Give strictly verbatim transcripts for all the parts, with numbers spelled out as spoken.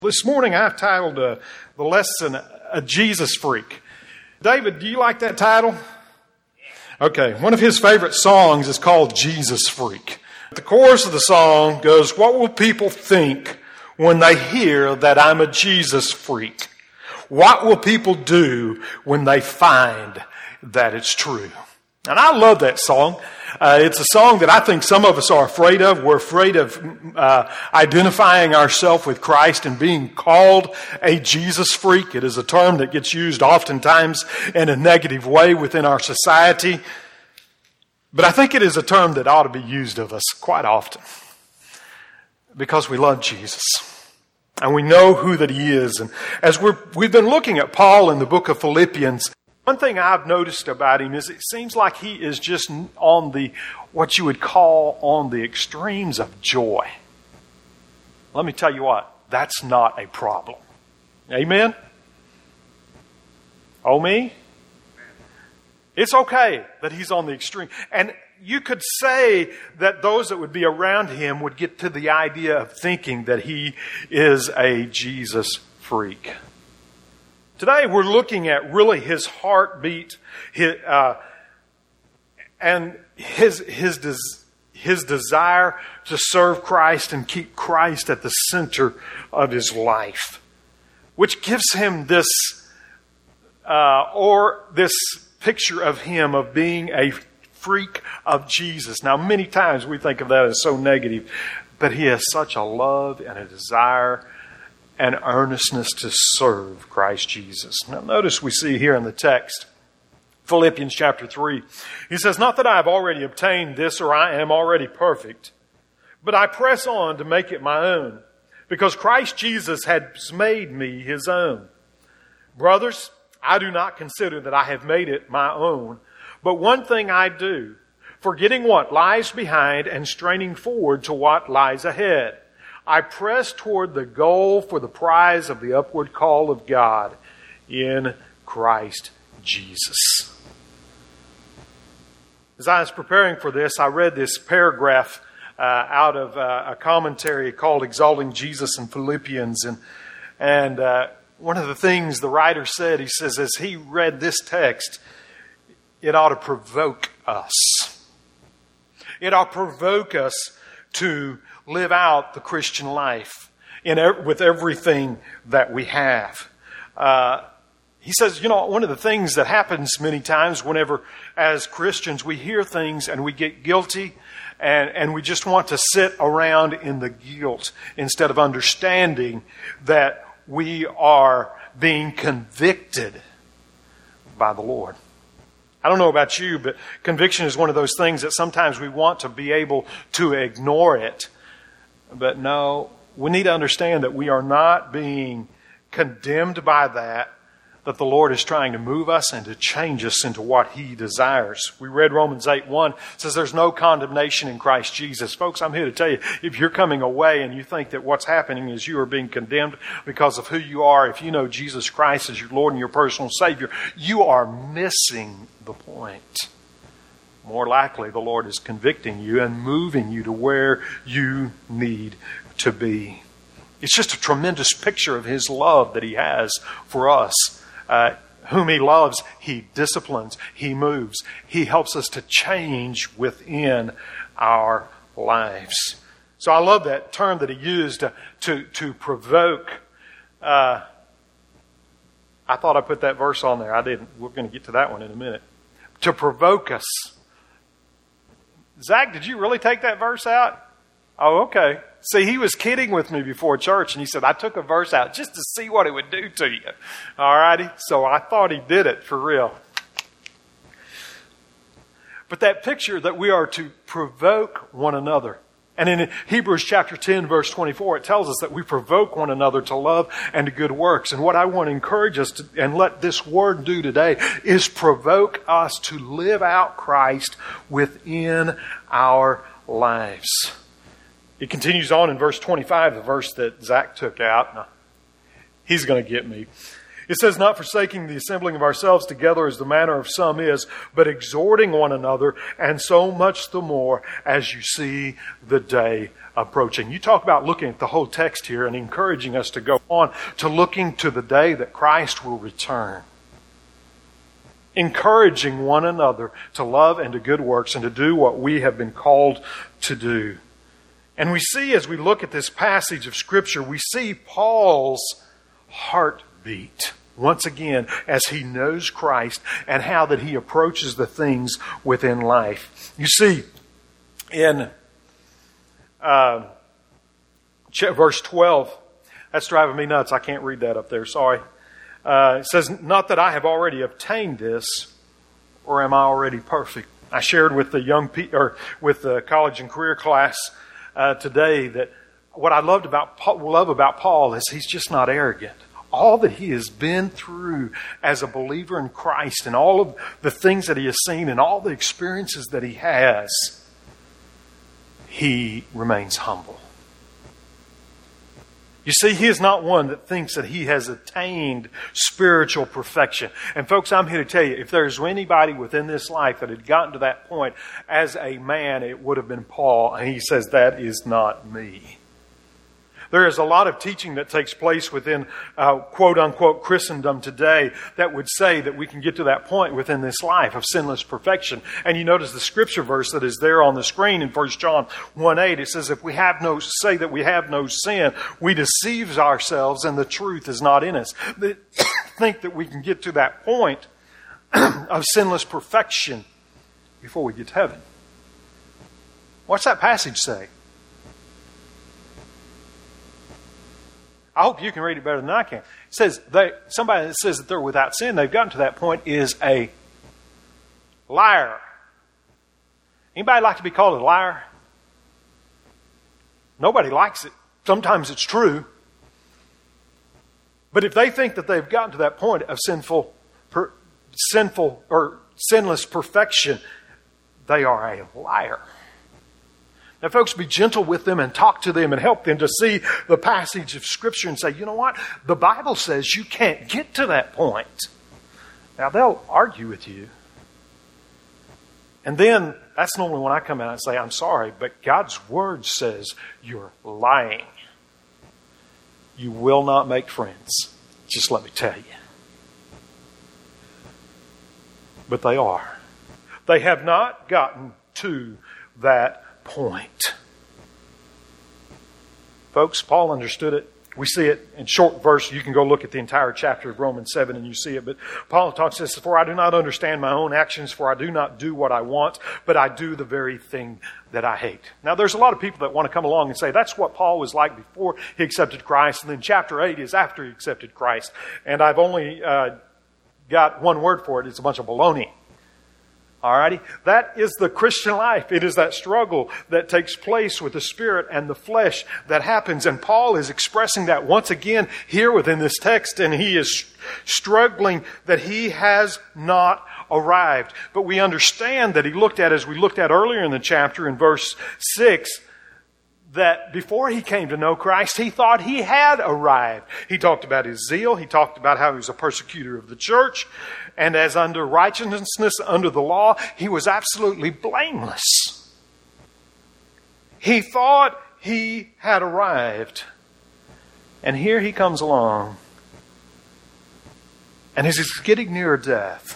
This morning I've titled uh, the lesson, A Jesus Freak. David, do you like that title? Okay, one of his favorite songs is called Jesus Freak. The chorus of the song goes, "What will people think when they hear that I'm a Jesus freak? What will people do when they find that it's true?" And I love that song. Uh, it's a song that I think some of us are afraid of. We're afraid of uh, identifying ourselves with Christ and being called a Jesus freak. It is a term that gets used oftentimes in a negative way within our society. But I think it is a term that ought to be used of us quite often because we love Jesus and we know who that He is. And as we're, we've been looking at Paul in the book of Philippians, one thing I've noticed about him is it seems like he is just on the, what you would call on the extremes of joy. Let me tell you what, that's not a problem. Amen? Oh me? It's okay that he's on the extreme. And you could say that those that would be around him would get to the idea of thinking that he is a Jesus freak. Today we're looking at really his heartbeat his, uh, and his, his, des- his desire to serve Christ and keep Christ at the center of his life, which gives him this, uh, or this picture of him of being a freak of Jesus. Now, many times we think of that as so negative, but he has such a love and a desire and earnestness to serve Christ Jesus. Now notice we see here in the text, Philippians chapter three, he says, "Not that I have already obtained this or I am already perfect, but I press on to make it my own, because Christ Jesus has made me His own. Brothers, I do not consider that I have made it my own, but one thing I do, forgetting what lies behind and straining forward to what lies ahead, I press toward the goal for the prize of the upward call of God in Christ Jesus." As I was preparing for this, I read this paragraph uh, out of uh, a commentary called "Exalting Jesus in Philippians." And, and uh, one of the things the writer said, he says, as he read this text, it ought to provoke us. It ought to provoke us to live out the Christian life in with everything that we have. Uh, he says, you know, one of the things that happens many times whenever, as Christians, we hear things and we get guilty and, and we just want to sit around in the guilt instead of understanding that we are being convicted by the Lord. I don't know about you, but conviction is one of those things that sometimes we want to be able to ignore it. But no, we need to understand that we are not being condemned by that, that the Lord is trying to move us and to change us into what He desires. We read Romans eight one, says there's no condemnation in Christ Jesus. Folks, I'm here to tell you, if you're coming away and you think that what's happening is you are being condemned because of who you are, if you know Jesus Christ as your Lord and your personal Savior, you are missing the point. More likely, the Lord is convicting you and moving you to where you need to be. It's just a tremendous picture of His love that He has for us. Uh, whom He loves, He disciplines, He moves. He helps us to change within our lives. So I love that term that He used to, to, to provoke. Uh, I thought I put that verse on there. I didn't. We're going to get to that one in a minute. To provoke us. Zach, did you really take that verse out? Oh, okay. See, he was kidding with me before church, and he said, I took a verse out just to see what it would do to you. All righty? So I thought he did it for real. But that picture that we are to provoke one another. And in Hebrews chapter ten, verse twenty-four, it tells us that we provoke one another to love and to good works. And what I want to encourage us to, and let this word do today, is provoke us to live out Christ within our lives. It continues on in verse twenty-five, the verse that Zach took out. Now, he's going to get me. It says, not forsaking the assembling of ourselves together as the manner of some is, but exhorting one another, and so much the more as you see the day approaching. You talk about looking at the whole text here and encouraging us to go on to looking to the day that Christ will return. Encouraging one another to love and to good works and to do what we have been called to do. And we see, as we look at this passage of Scripture, we see Paul's heartbeat once again as he knows Christ and how that he approaches the things within life. You see, in uh, verse twelve, that's driving me nuts. I can't read that up there. Sorry. Uh, it says, not that I have already obtained this, or am I already perfect? I shared with the young pe- or with the college and career class uh, today that what I loved about Paul, love about Paul is he's just not arrogant. All that he has been through as a believer in Christ and all of the things that he has seen and all the experiences that he has, he remains humble. You see, he is not one that thinks that he has attained spiritual perfection. And folks, I'm here to tell you, if there's anybody within this life that had gotten to that point as a man, it would have been Paul. And he says, that is not me. There is a lot of teaching that takes place within uh, quote-unquote Christendom today that would say that we can get to that point within this life of sinless perfection. And you notice the scripture verse that is there on the screen in First John one eight. It says, if we have no say that we have no sin, we deceive ourselves and the truth is not in us. They think that we can get to that point of sinless perfection before we get to heaven. What's that passage say? I hope you can read it better than I can. It says they, somebody that says that they're without sin, they've gotten to that point, is a liar. Anybody like to be called a liar? Nobody likes it. Sometimes it's true. But if they think that they've gotten to that point of sinful, per, sinful or sinless perfection, they are a liar. Now, folks, be gentle with them and talk to them and help them to see the passage of Scripture and say, you know what? The Bible says you can't get to that point. Now, they'll argue with you. And then, that's normally when I come out and say, I'm sorry, but God's Word says you're lying. You will not make friends. Just let me tell you. But they are. They have not gotten to that point. Folks, Paul understood it. We see it in short verse. You can go look at the entire chapter of Romans seven and you see it. But Paul talks this, for I do not understand my own actions, for I do not do what I want, but I do the very thing that I hate. Now, there's a lot of people that want to come along and say that's what Paul was like before he accepted Christ. And then chapter eight is after he accepted Christ. And I've only uh, got one word for it. It's a bunch of baloney. Alrighty? That is the Christian life. It is that struggle that takes place with the spirit and the flesh that happens. And Paul is expressing that once again here within this text. And he is struggling that he has not arrived. But we understand that he looked at, as we looked at earlier in the chapter in verse six, that before he came to know Christ, he thought he had arrived. He talked about his zeal. He talked about how he was a persecutor of the church. And as under righteousness, under the law, he was absolutely blameless. He thought he had arrived. And here he comes along. And as he's getting near death,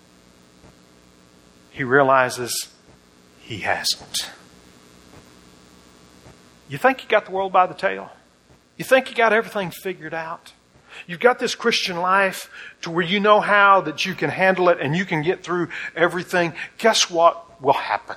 he realizes he hasn't. You think you got the world by the tail? You think you got everything figured out? You've got this Christian life to where you know how that you can handle it and you can get through everything. Guess what will happen?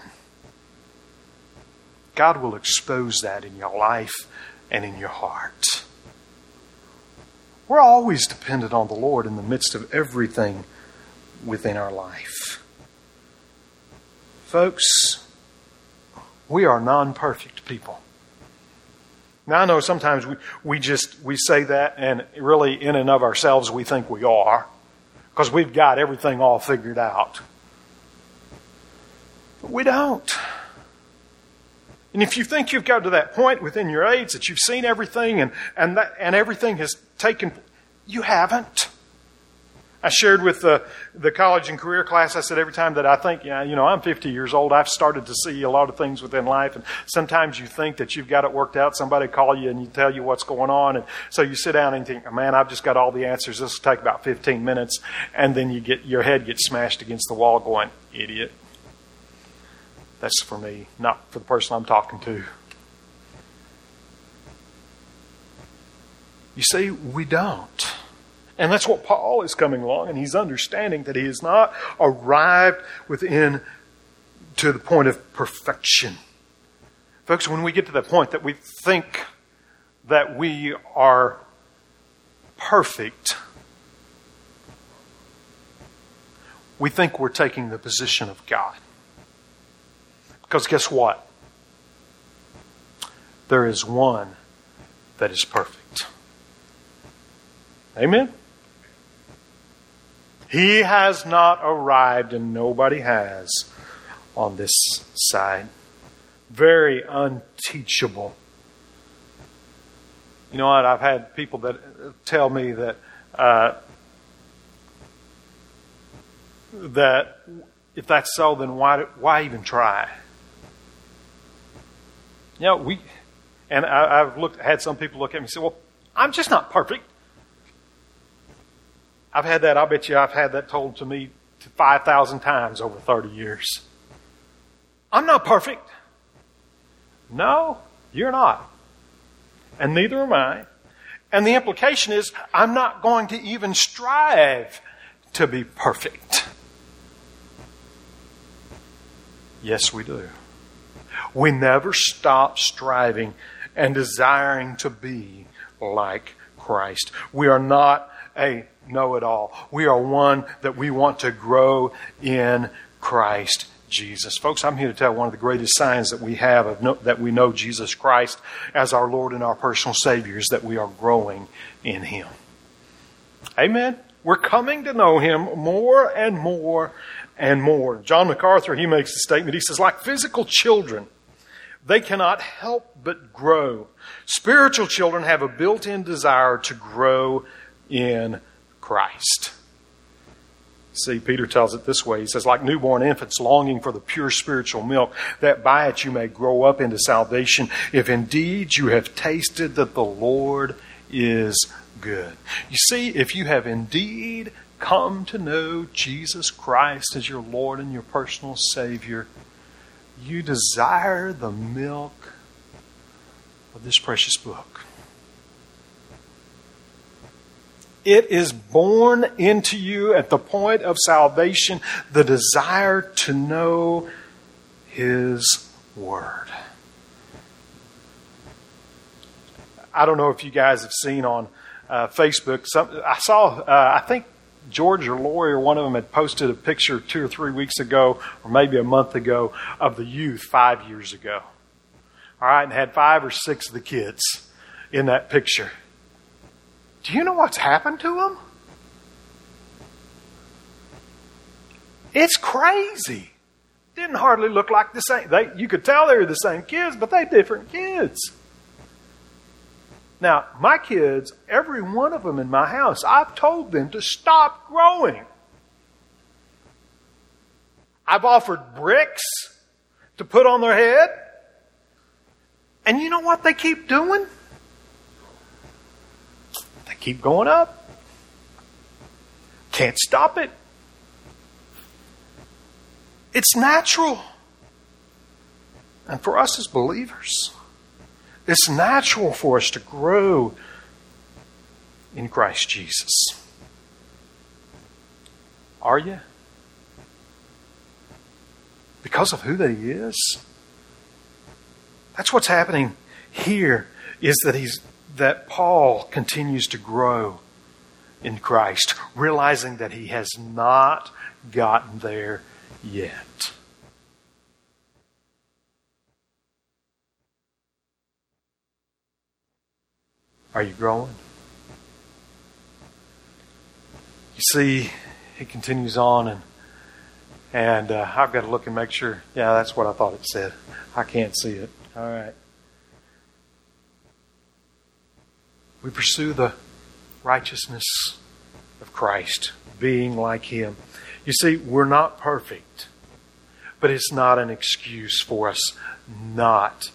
God will expose that in your life and in your heart. We're always dependent on the Lord in the midst of everything within our life. Folks, we are non-perfect people. Now, I know sometimes we, we just, we say that and really in and of ourselves we think we are because we've got everything all figured out. But we don't. And if you think you've got to that point within your age that you've seen everything and, and, that, and everything has taken, you haven't. I shared with the, the college and career class, I said every time that I think, yeah, you know, I'm fifty years old, I've started to see a lot of things within life. And sometimes you think that you've got it worked out. Somebody call you and you tell you what's going on. And so you sit down and think, man, I've just got all the answers. This will take about fifteen minutes. And then you get your head gets smashed against the wall going, idiot. That's for me, not for the person I'm talking to. You see, we don't. And that's what Paul is coming along, and he's understanding that he has not arrived within to the point of perfection. Folks, when we get to that point that we think that we are perfect, we think we're taking the position of God. Because guess what? There is one that is perfect. Amen? He has not arrived, and nobody has on this side. Very unteachable. You know what? I've had people that tell me that uh, that if that's so, then why why even try? You know, we and I, I've looked had some people look at me and say, "Well, I'm just not perfect." I've had that, I'll bet you I've had that told to me five thousand times over thirty years. I'm not perfect. No, you're not. And neither am I. And the implication is, I'm not going to even strive to be perfect. Yes, we do. We never stop striving and desiring to be like Christ. We are not a know-it-all. We are one that we want to grow in Christ Jesus. Folks, I'm here to tell one of the greatest signs that we have of no, that we know Jesus Christ as our Lord and our personal Savior is that we are growing in Him. Amen? We're coming to know Him more and more and more. John MacArthur, he makes the statement, he says, like physical children, they cannot help but grow. Spiritual children have a built-in desire to grow in Christ. See, Peter tells it this way. He says, like newborn infants longing for the pure spiritual milk, that by it you may grow up into salvation, if indeed you have tasted that the Lord is good. You see, if you have indeed come to know Jesus Christ as your Lord and your personal Savior, you desire the milk of this precious book. It is born into you at the point of salvation, the desire to know His Word. I don't know if you guys have seen on uh, Facebook, some, I saw, uh, I think George or Lori or one of them had posted a picture two or three weeks ago, or maybe a month ago, of the youth five years ago. All right, and had five or six of the kids in that picture. Do you know what's happened to them? It's crazy. Didn't hardly look like the same. They, you could tell they were the same kids, but they're different kids. Now, my kids, every one of them in my house, I've told them to stop growing. I've offered bricks to put on their head. And you know what they keep doing? Keep going up. Can't stop it. It's natural. And for us as believers, it's natural for us to grow in Christ Jesus. Are you? Because of who that He is? That's what's happening here, is that He's that Paul continues to grow in Christ, realizing that he has not gotten there yet. Are you growing? You see, he continues on, and and uh, I've got to look and make sure. Yeah, that's what I thought it said. I can't see it. All right. We pursue the righteousness of Christ being like Him. You see, we're not perfect, but it's not an excuse for us not.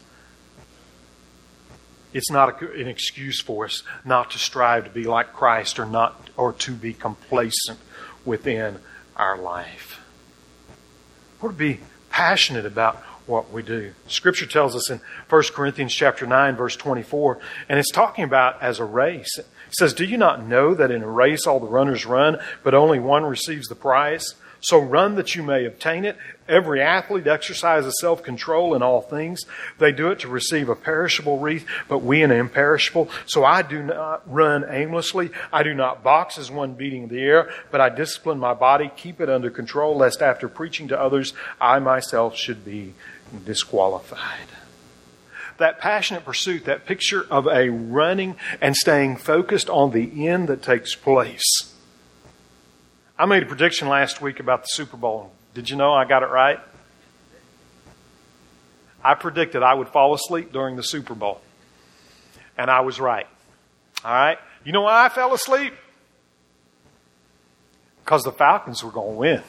It's not an excuse for us not to strive to be like Christ or not, or to be complacent within our life. We're to be passionate about what we do. Scripture tells us in First Corinthians chapter nine, verse twenty-four, and it's talking about as a race. It says, "Do you not know that in a race all the runners run, but only one receives the prize? So run that you may obtain it. Every athlete exercises self-control in all things. They do it to receive a perishable wreath, but we an imperishable. So I do not run aimlessly. I do not box as one beating the air, but I discipline my body, keep it under control, lest after preaching to others, I myself should be disqualified." That passionate pursuit, that picture of a running and staying focused on the end that takes place. I made a prediction last week about the Super Bowl. Did you know I got it right? I predicted I would fall asleep during the Super Bowl. And I was right. All right? You know why I fell asleep? Because the Falcons were going to win.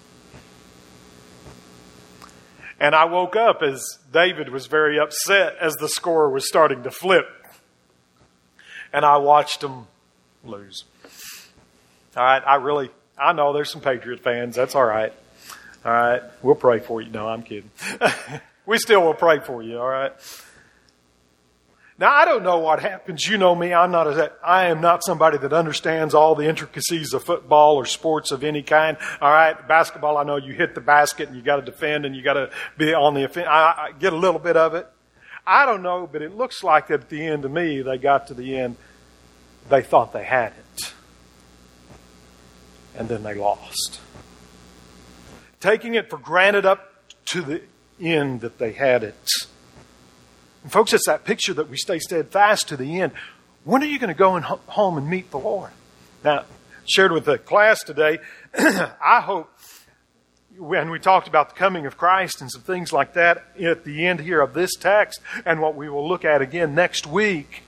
And I woke up as David was very upset as the score was starting to flip. And I watched them lose. All right? I really... I know there's some Patriot fans. That's all right. All right. We'll pray for you. No, I'm kidding. We still will pray for you. All right. Now, I don't know what happens. You know me. I'm not a, I am not somebody that understands all the intricacies of football or sports of any kind. All right. Basketball, I know you hit the basket and you got to defend and you got to be on the offense. I, I get a little bit of it. I don't know, but it looks like at the end to me, they got to the end, they thought they had it. And then they lost. Taking it for granted up to the end that they had it. And folks, it's that picture that we stay steadfast to the end. When are you going to go and home and meet the Lord? Now, shared with the class today, I hope, when we talked about the coming of Christ and some things like that at the end here of this text, and what we will look at again next week,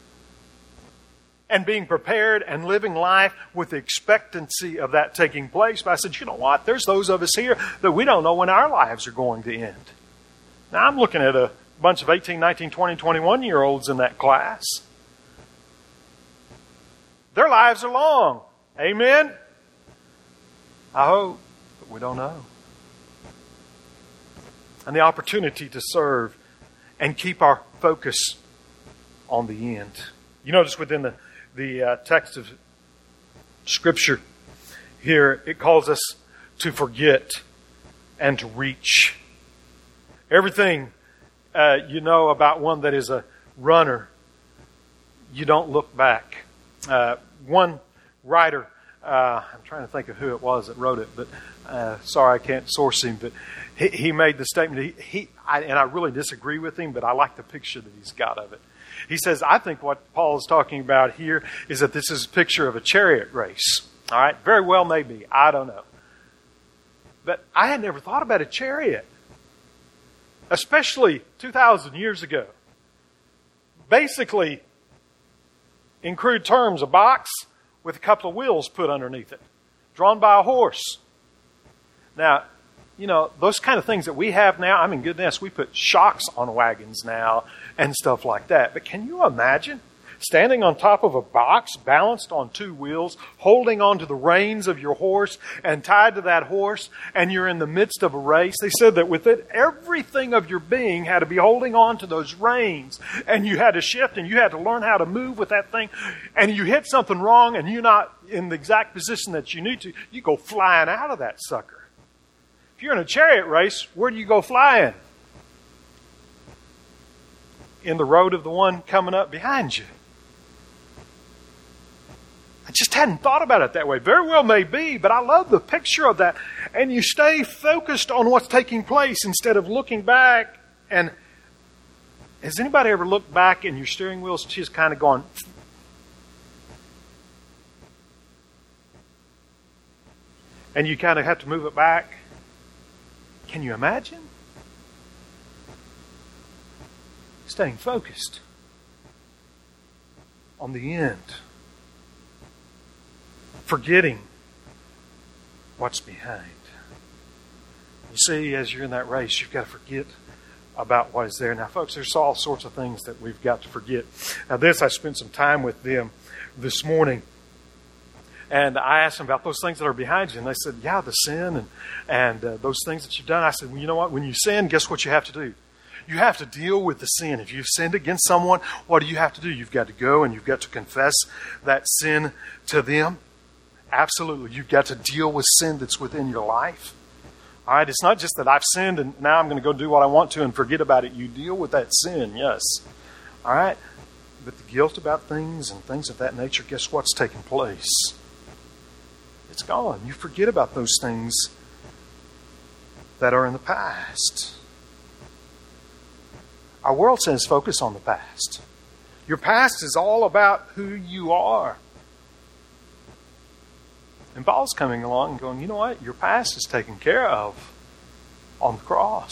and being prepared and living life with the expectancy of that taking place. But I said, you know what? There's those of us here that we don't know when our lives are going to end. Now, I'm looking at a bunch of eighteen, nineteen, twenty, twenty-one-year-olds in that class. Their lives are long. Amen? I hope, but we don't know. And the opportunity to serve and keep our focus on the end. You notice within the The uh, text of Scripture here, it calls us to forget and to reach. Everything uh, you know about one that is a runner, you don't look back. Uh, one writer, uh, I'm trying to think of who it was that wrote it, but uh, sorry I can't source him, but he, he made the statement, he, he I, and I really disagree with him, but I like the picture that he's got of it. He says, I think what Paul is talking about here is that this is a picture of a chariot race. All right? Very well may be. I don't know. But I had never thought about a chariot. Especially two thousand years ago. Basically, in crude terms, a box with a couple of wheels put underneath it. Drawn by a horse. Now, you know, those kind of things that we have now, I mean, goodness, we put shocks on wagons now and stuff like that. But can you imagine standing on top of a box, balanced on two wheels, holding onto the reins of your horse and tied to that horse, and you're in the midst of a race? They said that with it, everything of your being had to be holding on to those reins, and you had to shift, and you had to learn how to move with that thing, and you hit something wrong, and you're not in the exact position that you need to, you go flying out of that sucker. If you're in a chariot race, where do you go flying? In the road of the one coming up behind you. I just hadn't thought about it that way. Very well may be, but I love the picture of that. And you stay focused on what's taking place instead of looking back. And has anybody ever looked back and your steering wheel's just kind of gone... and you kind of have to move it back? Can you imagine? Staying focused on the end. Forgetting what's behind. You see, as you're in that race, you've got to forget about what is there. Now, folks, there's all sorts of things that we've got to forget. Now, this, I spent some time with them this morning, and I asked them about those things that are behind you, and they said, yeah, the sin and, and uh, those things that you've done. I said, well, you know what? When you sin, guess what you have to do? You have to deal with the sin. If you've sinned against someone, what do you have to do? You've got to go and you've got to confess that sin to them. Absolutely. You've got to deal with sin that's within your life. All right, it's not just that I've sinned and now I'm going to go do what I want to and forget about it. You deal with that sin, yes. All right, but the guilt about things and things of that nature, guess what's taking place? It's gone. You forget about those things that are in the past. Our world says focus on the past. Your past is all about who you are. And Paul's coming along and going, you know what? Your past is taken care of on the cross.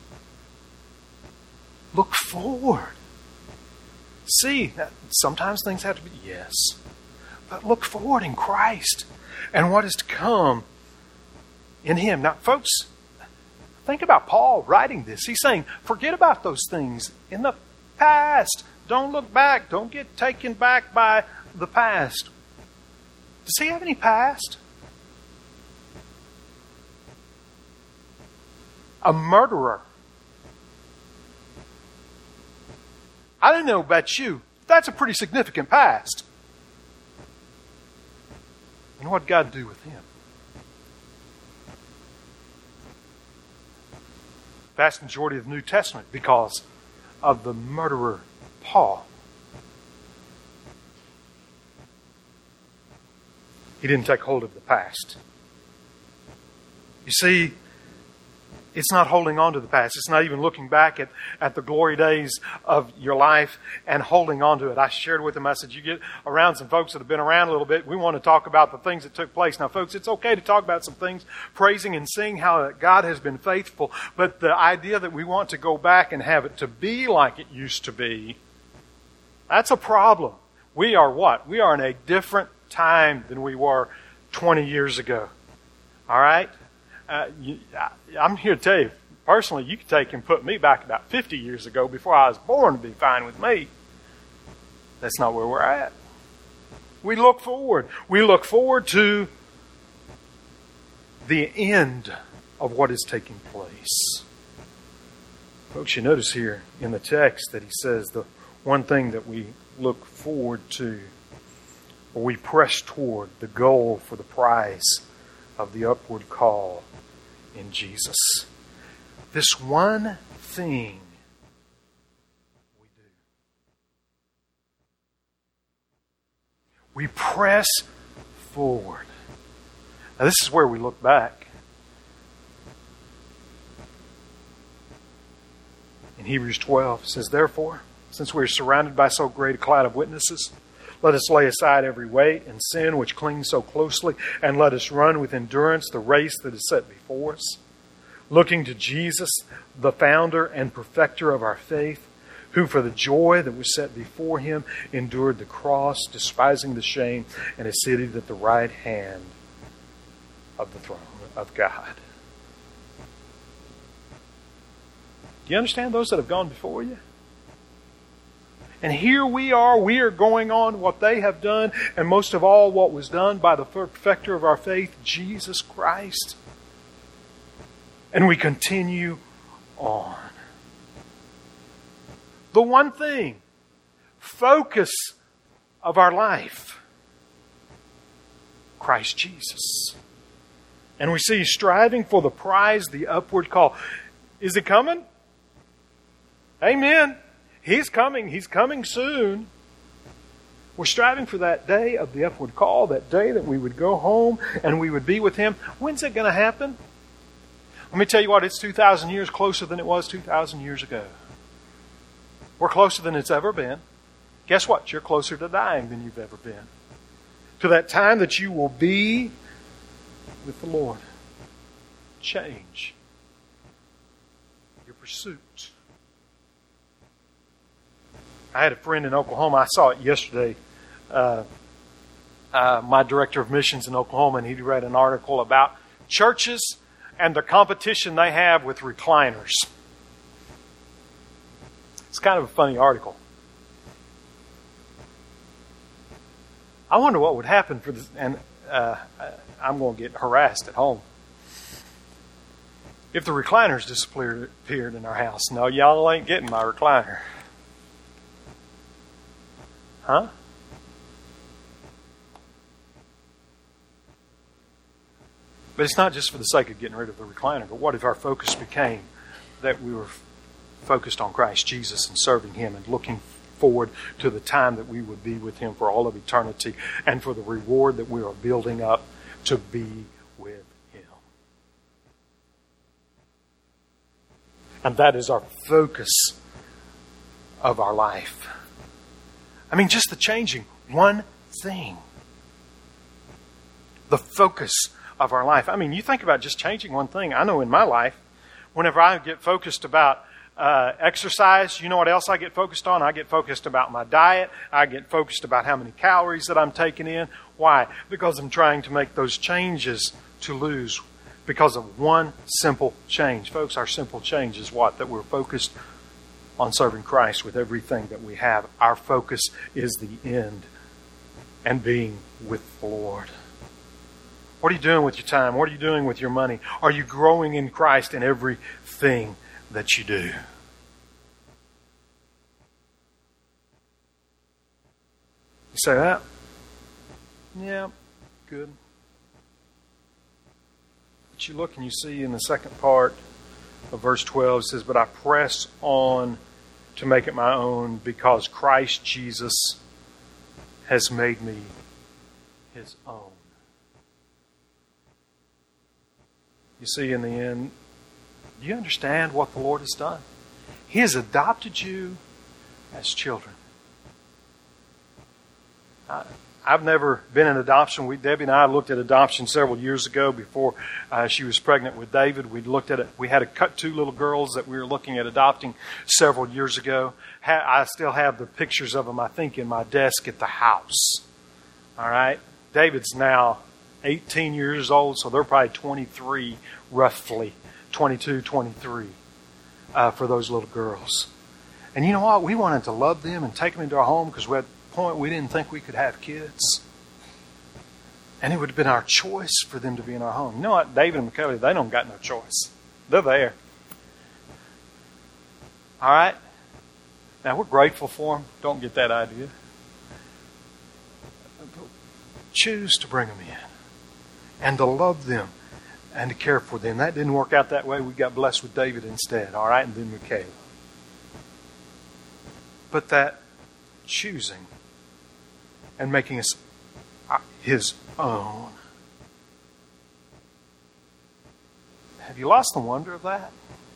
Look forward. See, sometimes things have to be, yes. But look forward in Christ and what is to come in Him. Now, folks, think about Paul writing this. He's saying, forget about those things in the past. Don't look back. Don't get taken back by the past. Does he have any past? A murderer. I don't know about you. That's a pretty significant past. You know what God do with him? Vast majority of the New Testament because of the murderer Paul. He didn't take hold of the past. You see, it's not holding on to the past. It's not even looking back at, at the glory days of your life and holding on to it. I shared with him, I said, you get around some folks that have been around a little bit. We want to talk about the things that took place. Now, folks, it's okay to talk about some things, praising and seeing how God has been faithful. But the idea that we want to go back and have it to be like it used to be, that's a problem. We are what? We are in a different time than we were twenty years ago. All right? Uh, you, I, I'm here to tell you, personally, you could take and put me back about fifty years ago before I was born to be fine with me. That's not where we're at. We look forward. We look forward to the end of what is taking place. Folks, you notice here in the text that he says the one thing that we look forward to, or we press toward, the goal for the prize of the upward call in Jesus. This one thing we do. We press forward. Now this is where we look back. In Hebrews twelve it says, therefore, since we are surrounded by so great a cloud of witnesses, let us lay aside every weight and sin which clings so closely, and let us run with endurance the race that is set before us, looking to Jesus, the founder and perfecter of our faith, who for the joy that was set before him endured the cross, despising the shame, and is seated at the right hand of the throne of God. Do you understand those that have gone before you? And here we are, we are going on what they have done, and most of all, what was done by the perfecter of our faith, Jesus Christ. And we continue on. The one thing, focus of our life, Christ Jesus. And we see striving for the prize, the upward call. Is it coming? Amen. He's coming. He's coming soon. We're striving for that day of the upward call, that day that we would go home and we would be with Him. When's it going to happen? Let me tell you what, it's two thousand years closer than it was two thousand years ago. We're closer than it's ever been. Guess what? You're closer to dying than you've ever been. To that time that you will be with the Lord. Change your pursuit. I had a friend in Oklahoma. I saw it yesterday. Uh, uh, my director of missions in Oklahoma, and he read an article about churches and the competition they have with recliners. It's kind of a funny article. I wonder what would happen for this, and uh, I'm going to get harassed at home. If the recliners disappeared in our house. No, y'all ain't getting my recliner. Huh? But it's not just for the sake of getting rid of the recliner, but what if our focus became that we were focused on Christ Jesus and serving Him and looking forward to the time that we would be with Him for all of eternity and for the reward that we are building up to be with Him. And that is our focus of our life. I mean, just the changing one thing. The focus of our life. I mean, you think about just changing one thing. I know in my life, whenever I get focused about uh, exercise, you know what else I get focused on? I get focused about my diet. I get focused about how many calories that I'm taking in. Why? Because I'm trying to make those changes to lose because of one simple change. Folks, our simple change is what? That we're focused on serving Christ with everything that we have. Our focus is the end and being with the Lord. What are you doing with your time? What are you doing with your money? Are you growing in Christ in everything that you do? You say that? Yeah, good. But you look and you see in the second part of verse twelve, it says, "But I press on to make it my own because Christ Jesus has made me His own." You see, in the end, do you understand what the Lord has done? He has adopted you as children. I, I've never been in adoption. We, Debbie and I looked at adoption several years ago before uh, she was pregnant with David. We looked at it. We had a cut two little girls that we were looking at adopting several years ago. Ha, I still have the pictures of them, I think, in my desk at the house. All right? David's now eighteen years old, so they're probably twenty-three, roughly, twenty-two, twenty-three, uh, for those little girls. And you know what? We wanted to love them and take them into our home because at the point we didn't think we could have kids. And it would have been our choice for them to be in our home. You know what? David and McCully, they don't got no choice. They're there. All right? Now, we're grateful for them. Don't get that idea. Choose to bring them in. And to love them and to care for them. That didn't work out that way. We got blessed with David instead, all right, and then with Caleb. But that choosing and making us His own. Have you lost the wonder of that?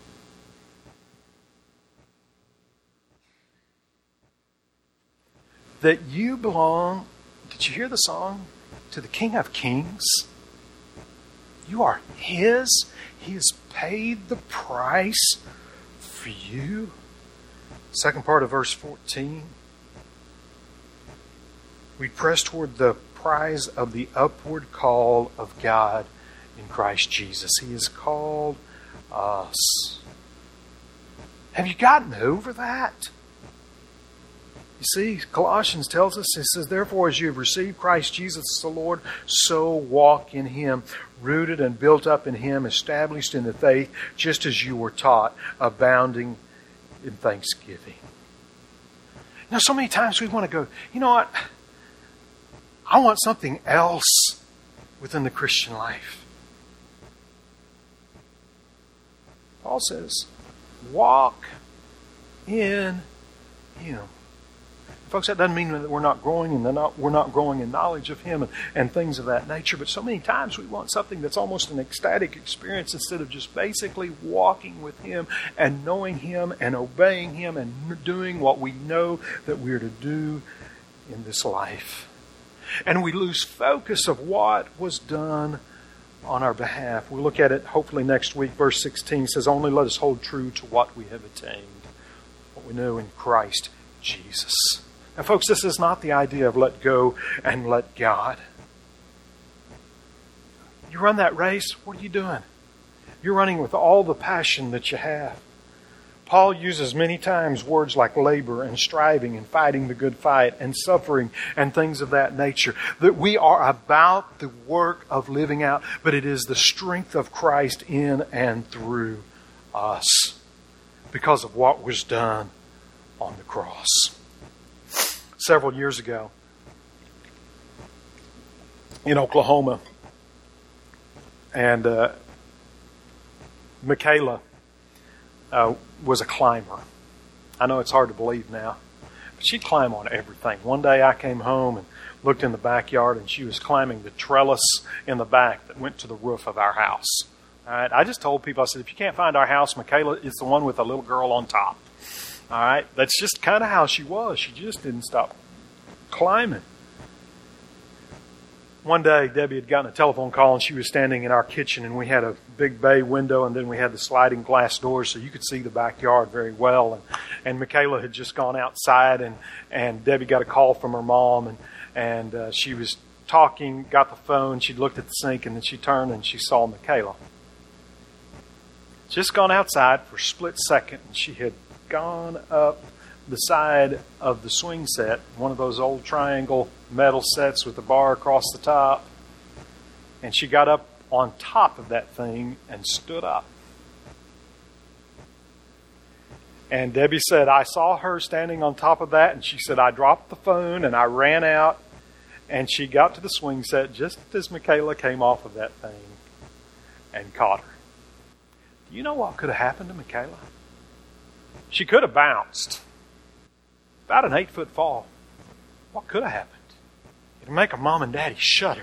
That you belong, did you hear the song? To the King of Kings. You are His. He has paid the price for you. Second part of verse fourteen. We press toward the prize of the upward call of God in Christ Jesus. He has called us. Have you gotten over that? You see, Colossians tells us, it says, "Therefore, as you have received Christ Jesus as the Lord, so walk in Him, rooted and built up in Him, established in the faith, just as you were taught, abounding in thanksgiving." Now, so many times we want to go, you know what? I want something else within the Christian life. Paul says, walk in Him. Folks, that doesn't mean that we're not growing and not, we're not growing in knowledge of Him and, and things of that nature. But so many times we want something that's almost an ecstatic experience instead of just basically walking with Him and knowing Him and obeying Him and doing what we know that we're to do in this life. And we lose focus of what was done on our behalf. We'll look at it hopefully next week. Verse sixteen says, "Only let us hold true to what we have attained, what we know in Christ Jesus." Now, folks, this is not the idea of let go and let God. You run that race, what are you doing? You're running with all the passion that you have. Paul uses many times words like labor and striving and fighting the good fight and suffering and things of that nature. That we are about the work of living out, but it is the strength of Christ in and through us because of what was done on the cross. Several years ago in Oklahoma, and uh, Michaela uh, was a climber. I know it's hard to believe now, but she'd climb on everything. One day I came home and looked in the backyard, and she was climbing the trellis in the back that went to the roof of our house. All right, I just told people, I said, if you can't find our house, Michaela is the one with a little girl on top. All right, that's just kind of how she was. She just didn't stop climbing. One day, Debbie had gotten a telephone call, and she was standing in our kitchen, and we had a big bay window, and then we had the sliding glass doors, so you could see the backyard very well. And, and Michaela had just gone outside, and, and Debbie got a call from her mom, and, and uh, she was talking, got the phone, she looked at the sink, and then she turned and she saw Michaela. Just gone outside for a split second, and she had gone up the side of the swing set, one of those old triangle metal sets with the bar across the top, and she got up on top of that thing and stood up. And Debbie said, I saw her standing on top of that, and she said, I dropped the phone and I ran out, and she got to the swing set just as Michaela came off of that thing and caught her. Do you know what could have happened to Michaela? She could have bounced. About an eight-foot fall. What could have happened? It'd make a mom and daddy shudder.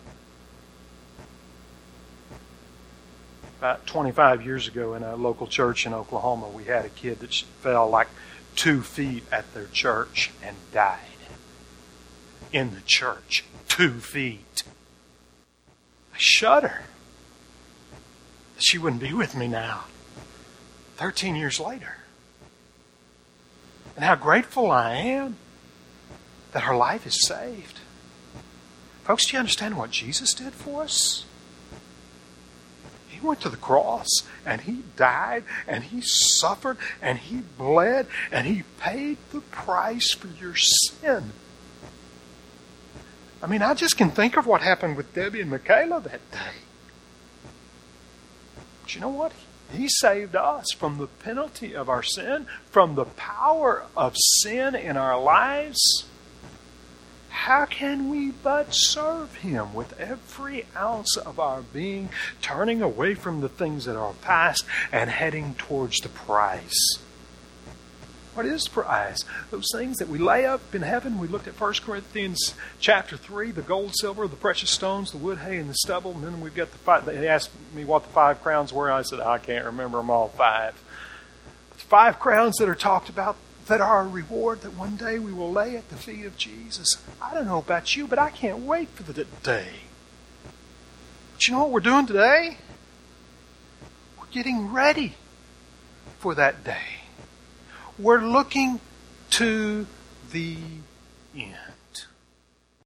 About twenty-five years ago in a local church in Oklahoma, we had a kid that fell like two feet at their church and died. In the church. Two feet. I shudder. She wouldn't be with me now. Thirteen years later. And how grateful I am that her life is saved. Folks, do you understand what Jesus did for us? He went to the cross, and He died, and He suffered, and He bled, and He paid the price for your sin. I mean, I just can think of what happened with Debbie and Michaela that day. But you know what? He saved us from the penalty of our sin, from the power of sin in our lives. How can we but serve Him with every ounce of our being, turning away from the things that are past and heading towards the prize? What is prize? Those things that we lay up in heaven. We looked at First Corinthians chapter three, the gold, silver, the precious stones, the wood, hay, and the stubble. And then we've got the five. They asked me what the five crowns were. I said, I can't remember them all five. The five crowns that are talked about that are a reward that one day we will lay at the feet of Jesus. I don't know about you, but I can't wait for the day. But you know what we're doing today? We're getting ready for that day. We're looking to the end.